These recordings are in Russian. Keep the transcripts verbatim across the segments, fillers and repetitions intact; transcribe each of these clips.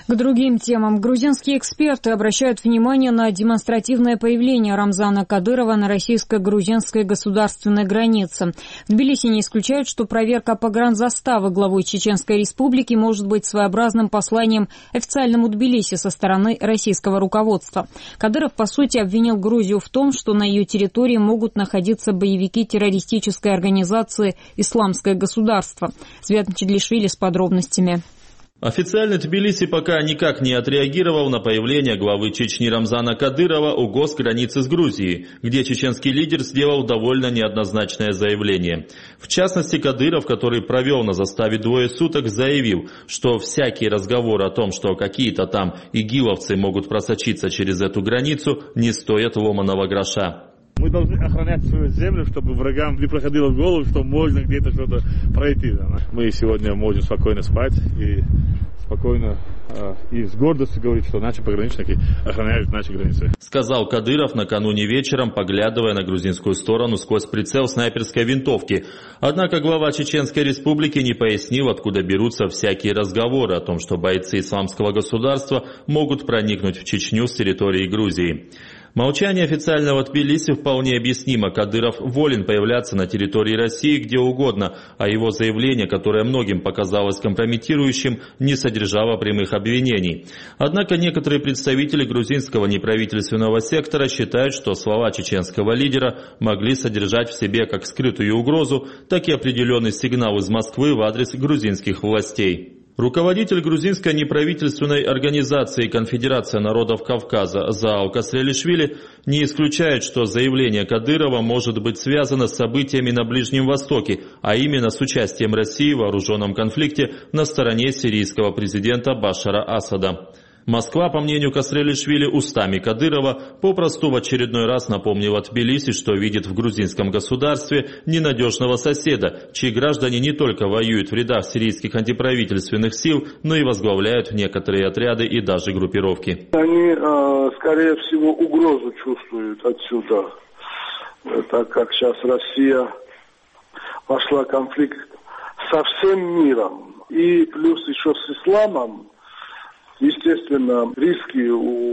К другим темам. Грузинские эксперты обращают внимание на демонстративное появление Рамзана Кадырова на российско-грузинской государственной границе. В Тбилиси не исключают, что проверка погранзаставы главой Чеченской Республики может быть своеобразным посланием официальному Тбилиси со стороны российского руководства. Кадыров, по сути, обвинил Грузию в том, что на ее территории могут находиться боевики террористической организации «Исламское государство». Свят Чедлишвили с подробностями. Официально Тбилиси пока никак не отреагировал на появление главы Чечни Рамзана Кадырова у госграницы с Грузией, где чеченский лидер сделал довольно неоднозначное заявление. В частности, Кадыров, который провел на заставе двое суток, заявил, что всякие разговоры о том, что какие-то там игиловцы могут просочиться через эту границу, не стоят ломаного гроша. Мы должны охранять свою землю, чтобы врагам не проходило в голову, что можно где-то что-то пройти. Мы сегодня можем спокойно спать и спокойно э, и с гордостью говорить, что наши пограничники охраняют наши границы. Сказал Кадыров накануне вечером, поглядывая на грузинскую сторону сквозь прицел снайперской винтовки. Однако глава Чеченской Республики не пояснил, откуда берутся всякие разговоры о том, что бойцы Исламского государства могут проникнуть в Чечню с территории Грузии. Молчание официального Тбилиси вполне объяснимо. Кадыров волен появляться на территории России где угодно, а его заявление, которое многим показалось компрометирующим, не содержало прямых обвинений. Однако некоторые представители грузинского неправительственного сектора считают, что слова чеченского лидера могли содержать в себе как скрытую угрозу, так и определенный сигнал из Москвы в адрес грузинских властей. Руководитель грузинской неправительственной организации «Конфедерация народов Кавказа» Заал Касрелишвили не исключает, что заявление Кадырова может быть связано с событиями на Ближнем Востоке, а именно с участием России в вооруженном конфликте на стороне сирийского президента Башара Асада. Москва, по мнению Касрелишвили, устами Кадырова попросту в очередной раз напомнила Тбилиси, что видит в грузинском государстве ненадежного соседа, чьи граждане не только воюют в рядах сирийских антиправительственных сил, но и возглавляют некоторые отряды и даже группировки. Они, скорее всего, угрозу чувствуют отсюда, так как сейчас Россия пошла в конфликт со всем миром, и плюс еще с исламом. Естественно, риски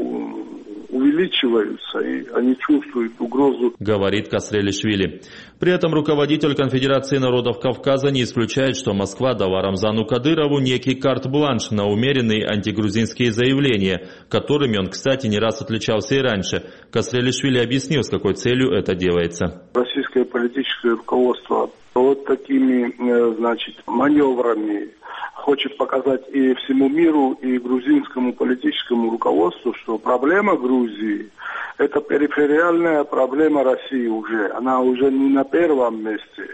увеличиваются, и они чувствуют угрозу. Говорит Касрелишвили. При этом руководитель Конфедерации народов Кавказа не исключает, что Москва дала Рамзану Кадырову некий карт-бланш на умеренные антигрузинские заявления, которыми он, кстати, не раз отличался и раньше. Касрелишвили объяснил, с какой целью это делается. Российское политическое руководство вот такими, значит, маневрами хочет показать и всему миру, и грузинскому политическому руководству, что проблема Грузии – это перифериальная проблема России уже. Она уже не на первом месте,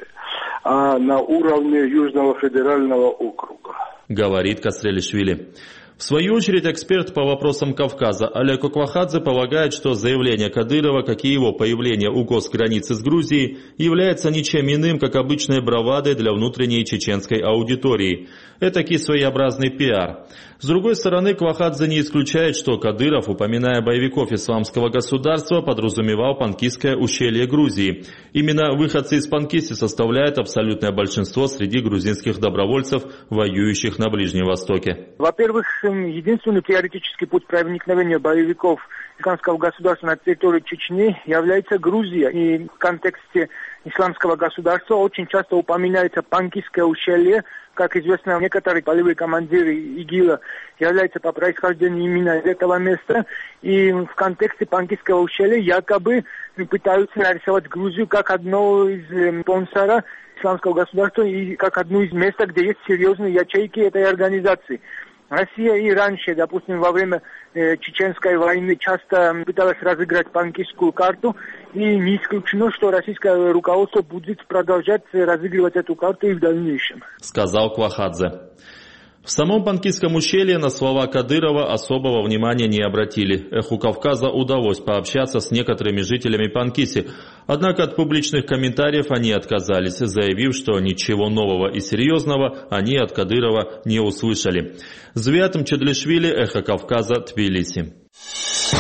а на уровне Южного федерального округа. Говорит Касрелишвили. В свою очередь, эксперт по вопросам Кавказа Олег Оквахадзе полагает, что заявление Кадырова, как и его появление у госграницы с Грузией, является ничем иным, как обычной бравадой для внутренней чеченской аудитории. Этакий своеобразный пиар. С другой стороны, Квахадзе не исключает, что Кадыров, упоминая боевиков Исламского государства, подразумевал Панкисское ущелье Грузии. Именно выходцы из Панкиси составляют абсолютное большинство среди грузинских добровольцев, воюющих на Ближнем Востоке. Во-первых, единственный теоретический путь проникновения боевиков Исламского государства на территорию Чечни является Грузия. И в контексте Исламского государства очень часто упоминается Панкисское ущелье. Как известно, некоторые полевые командиры ИГИЛа являются по происхождению именно из этого места. И в контексте Панкисского ущелья якобы пытаются нарисовать Грузию как одно из спонсора Исламского государства и как одно из мест, где есть серьезные ячейки этой организации. Россия и раньше, допустим, во время э, Чеченской войны часто пыталась разыграть панкисскую карту, и не исключено, что российское руководство будет продолжать разыгрывать эту карту и в дальнейшем. Сказал Квахадзе. В самом Панкисском ущелье на слова Кадырова особого внимания не обратили. Эху Кавказа удалось пообщаться с некоторыми жителями Панкиси. Однако от публичных комментариев они отказались, заявив, что ничего нового и серьезного они от Кадырова не услышали. Свят Чедлишвили, Эхо Кавказа, Тбилиси.